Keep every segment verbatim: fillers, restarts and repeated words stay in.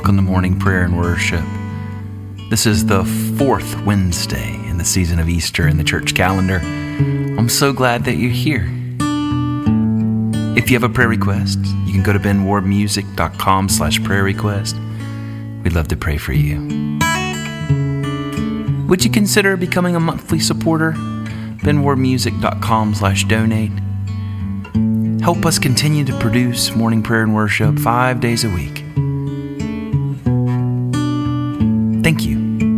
Welcome to morning prayer and worship. This is the fourth Wednesday in the season of Easter in the church calendar. I'm so glad that you're here. If you have a prayer request, you can go to ben ward music dot com slash prayer request. We'd love to pray for you. Would you consider becoming a monthly supporter? ben ward music dot com slash donate. Help us continue to produce morning prayer and worship five days a week. Thank you.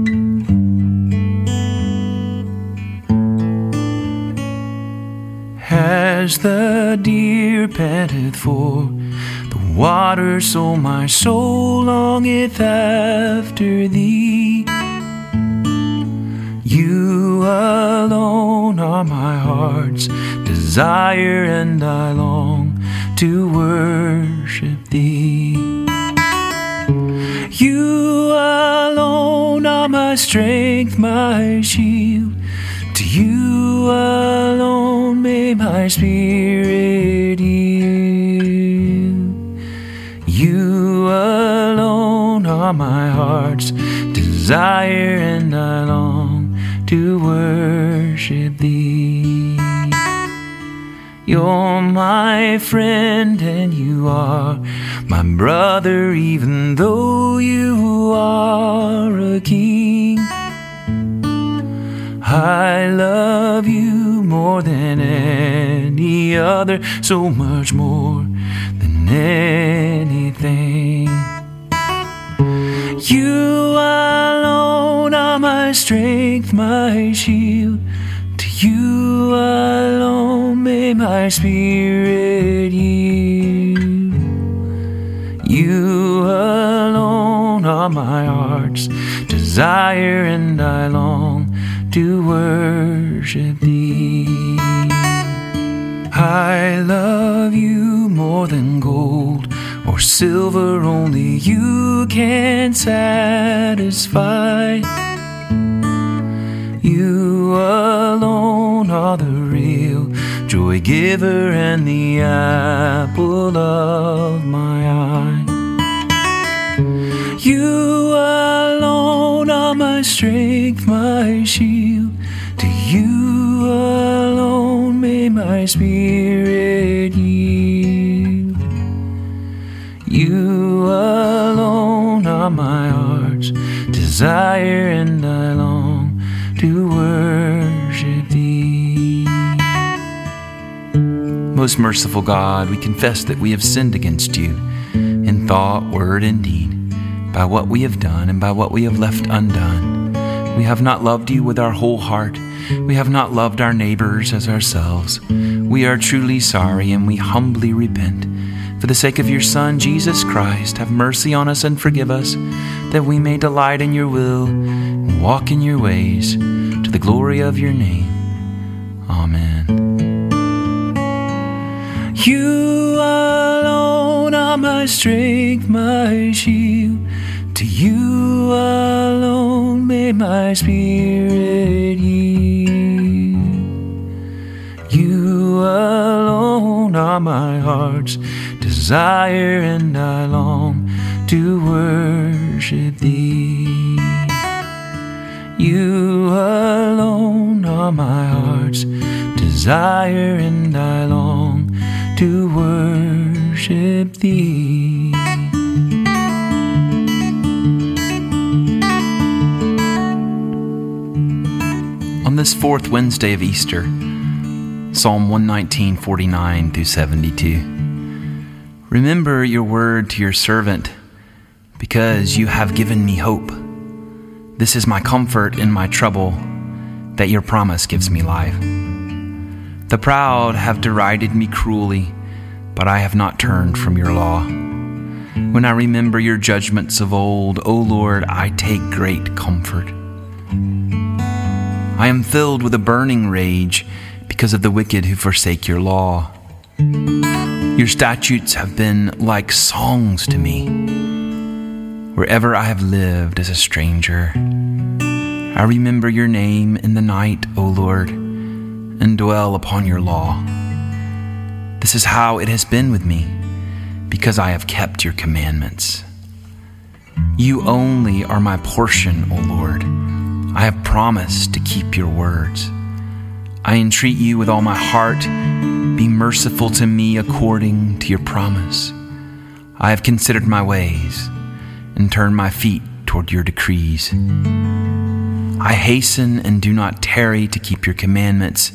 As the deer panteth for the water, so my soul longeth after thee. You alone are my heart's desire, and I long to worship thee. You alone are my strength, my shield. To you alone may my spirit yield. You alone are my heart's desire, and I long to worship thee. You're my friend and you are my brother, even though you are a king. I love you more than any other, so much more than anything. You alone are my strength, my shield. To you alone may my spirit yield. You alone are my heart's desire, and I long to worship thee. I love you more than gold or silver, only you can satisfy. You alone are the real joy giver and the apple of my eye. You alone are my strength, my shield. To you alone may my spirit yield. You alone are my heart's desire, and I long to worship thee. Most merciful God, we confess that we have sinned against you in thought, word, and deed, by what we have done and by what we have left undone. We have not loved you with our whole heart. We have not loved our neighbors as ourselves. We are truly sorry, and we humbly repent. For the sake of your Son, Jesus Christ, have mercy on us and forgive us, that we may delight in your will and walk in your ways, to the glory of your name. Amen. You alone are my strength, my shield. To you alone may my spirit yield. You alone are my heart's desire, and I long to worship thee. You alone are my heart's desire, and I long to worship thee. On this fourth Wednesday of Easter, Psalm one nineteen, forty-nine through seventy-two. Remember your word to your servant, because you have given me hope. This is my comfort in my trouble, that your promise gives me life. The proud have derided me cruelly, but I have not turned from your law. When I remember your judgments of old, O Lord, I take great comfort. I am filled with a burning rage because of the wicked who forsake your law. Your statutes have been like songs to me, wherever I have lived as a stranger. I remember your name in the night, O Lord, and dwell upon your law. This is how it has been with me, because I have kept your commandments. You only are my portion, O Lord. I have promised to keep your words. I entreat you with all my heart, be merciful to me according to your promise. I have considered my ways and turned my feet toward your decrees. I hasten and do not tarry to keep your commandments.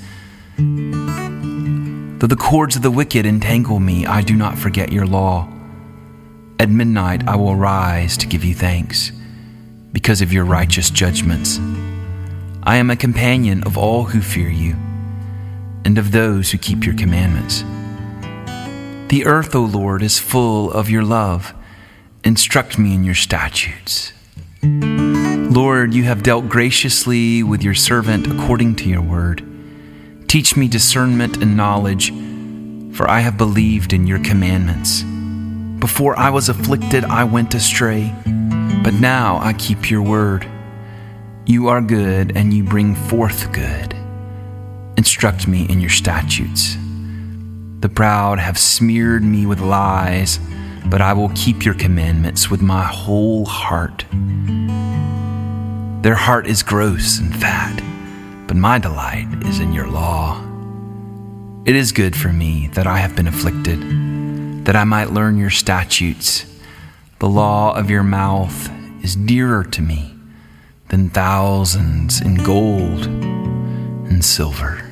Though the cords of the wicked entangle me, I do not forget your law. At midnight I will rise to give you thanks because of your righteous judgments. I am a companion of all who fear you and of those who keep your commandments. The earth, O Lord, is full of your love. Instruct me in your statutes. Lord, you have dealt graciously with your servant according to your word. Teach me discernment and knowledge, for I have believed in your commandments. Before I was afflicted, I went astray, but now I keep your word. You are good, and you bring forth good. Instruct me in your statutes. The proud have smeared me with lies, but I will keep your commandments with my whole heart. Their heart is gross and fat, but my delight is in your law. It is good for me that I have been afflicted, that I might learn your statutes. The law of your mouth is dearer to me than thousands in gold and silver.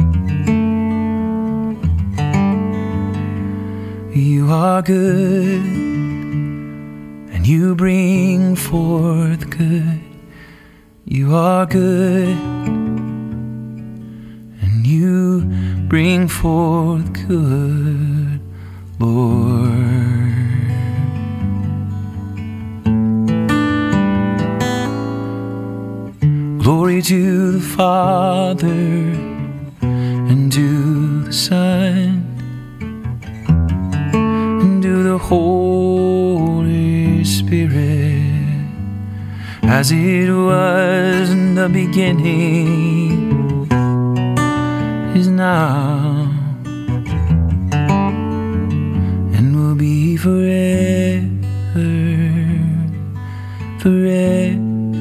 You are good, and you bring forth good. You are good, and you bring forth good, Lord. Glory to the Father, and to the Son, and to the Holy Spirit, as it was in the beginning, is now, and will be forever, forever.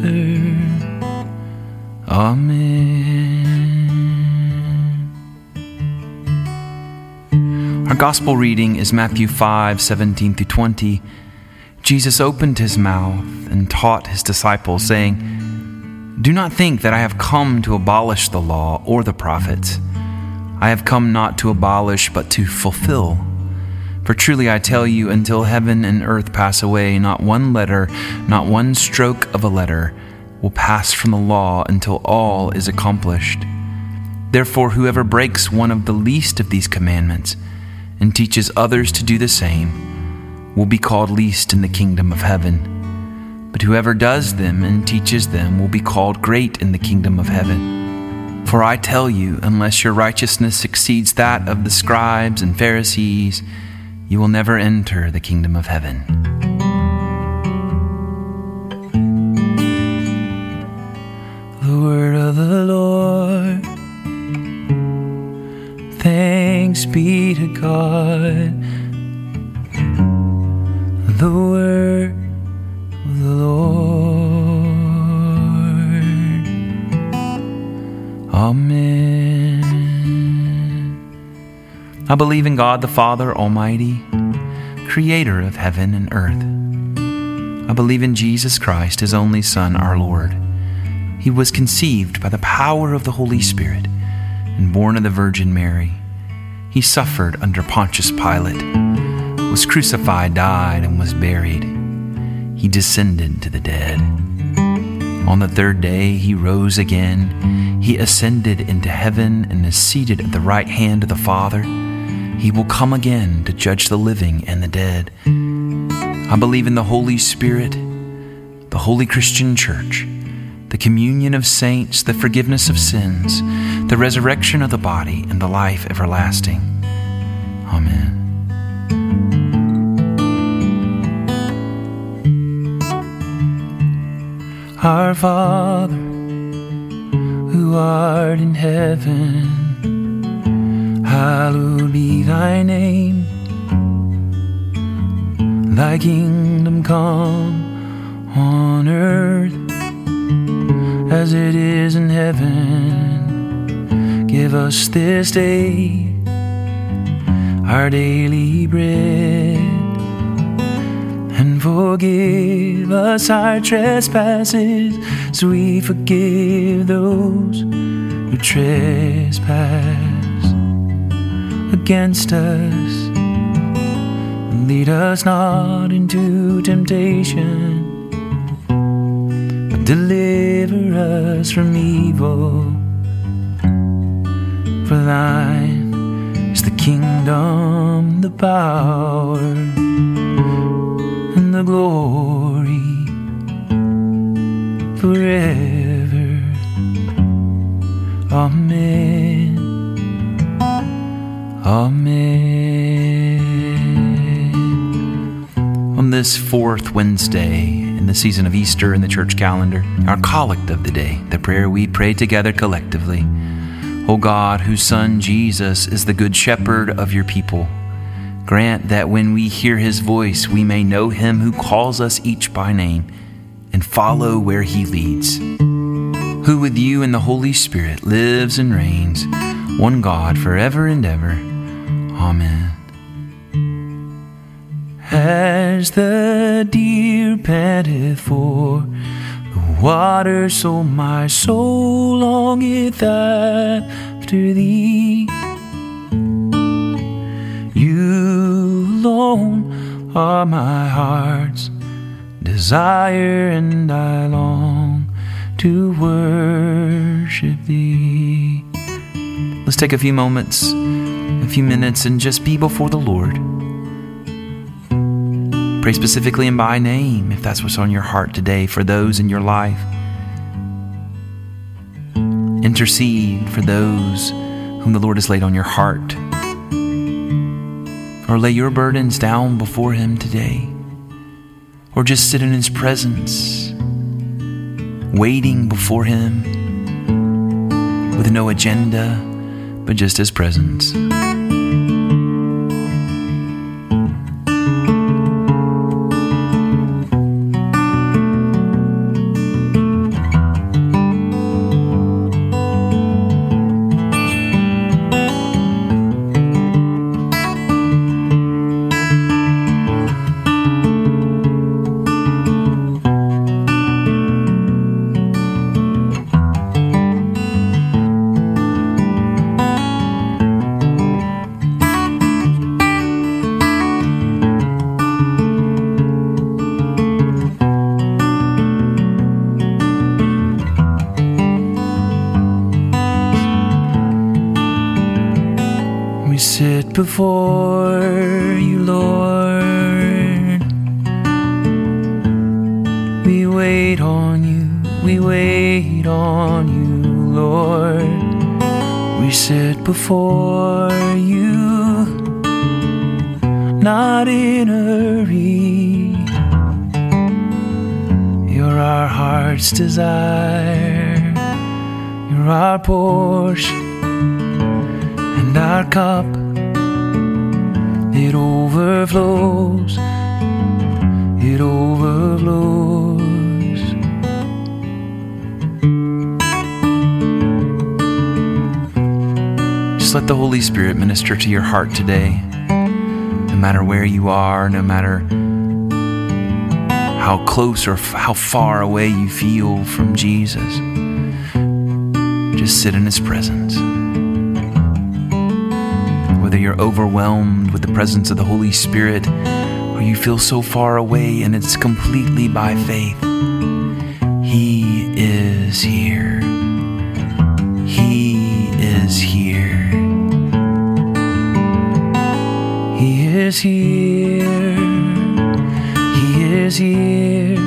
Amen. Our gospel reading is Matthew five, seventeen through twenty. Jesus opened his mouth and taught his disciples, saying, "Do not think that I have come to abolish the law or the prophets. I have come not to abolish, but to fulfill. For truly I tell you, until heaven and earth pass away, not one letter, not one stroke of a letter will pass from the law until all is accomplished. Therefore, whoever breaks one of the least of these commandments and teaches others to do the same will be called least in the kingdom of heaven. But whoever does them and teaches them will be called great in the kingdom of heaven. For I tell you, unless your righteousness exceeds that of the scribes and Pharisees, you will never enter the kingdom of heaven." The word of the Lord. Thanks be to God. The word of the Lord. Amen. I believe in God the Father Almighty, creator of heaven and earth. I believe in Jesus Christ, his only Son, our Lord. He was conceived by the power of the Holy Spirit and born of the Virgin Mary. He suffered under Pontius Pilate, was crucified, died, and was buried. He descended to the dead. On the third day he rose again. He ascended into heaven and is seated at the right hand of the Father. He will come again to judge the living and the dead. I believe in the Holy Spirit, the Holy Christian Church, the communion of saints, the forgiveness of sins, the resurrection of the body, and the life everlasting. Amen. Our Father, who art in heaven, hallowed be thy name. Thy kingdom come, on earth as it is in heaven. Give us this day our daily bread, and forgive us our trespasses, so we forgive those who trespass against us. Lead us not into temptation, but deliver us from evil. For thine is the kingdom, the power, and the glory forever. Amen. Amen. On this fourth Wednesday in the season of Easter in the church calendar, our collect of the day, the prayer we pray together collectively. O God, whose Son Jesus is the good shepherd of your people, grant that when we hear his voice, we may know him who calls us each by name and follow where he leads, who with you and the Holy Spirit lives and reigns, one God, forever and ever. Amen. As the deer panteth for the water, so my soul longeth after thee. You alone are my heart's desire, and I long to worship thee. Let's take a few moments, a few minutes, and just be before the Lord. Pray specifically and by name, if that's what's on your heart today, for those in your life. Intercede for those whom the Lord has laid on your heart. Or lay your burdens down before him today. Or just sit in his presence, waiting before him with no agenda, but just his presence. We sit before you, Lord. We wait on you, we wait on you, Lord. We sit before you, not in a hurry. You're our heart's desire, you're our portion and our cup. It overflows, it overflows. Just let the Holy Spirit minister to your heart today. No matter where you are, no matter how close or f- how far away you feel from Jesus, just sit in his presence. Whether you're overwhelmed with the presence of the Holy Spirit, or you feel so far away and it's completely by faith, he is here. He is here. He is here. He is here.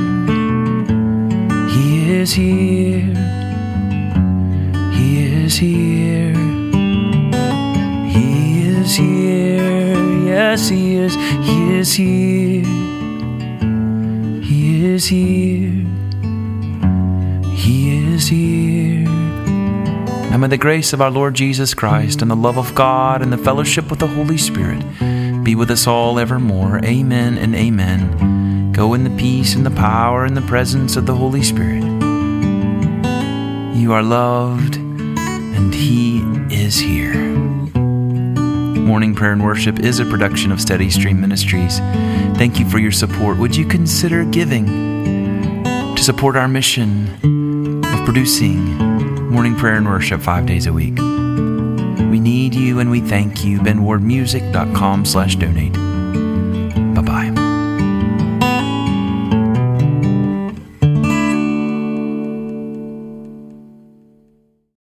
He is here. He is here. He is here. Yes, he is. He is here. He is here. He is here. Now may the grace of our Lord Jesus Christ and the love of God and the fellowship with the Holy Spirit be with us all evermore. Amen and amen. Go in the peace and the power and the presence of the Holy Spirit. You are loved, and He is here. Morning Prayer and Worship is a production of Steady Stream Ministries. Thank you for your support. Would you consider giving to support our mission of producing Morning Prayer and Worship five days a week? We need you and we thank you. ben ward music dot com slash donate. Bye-bye.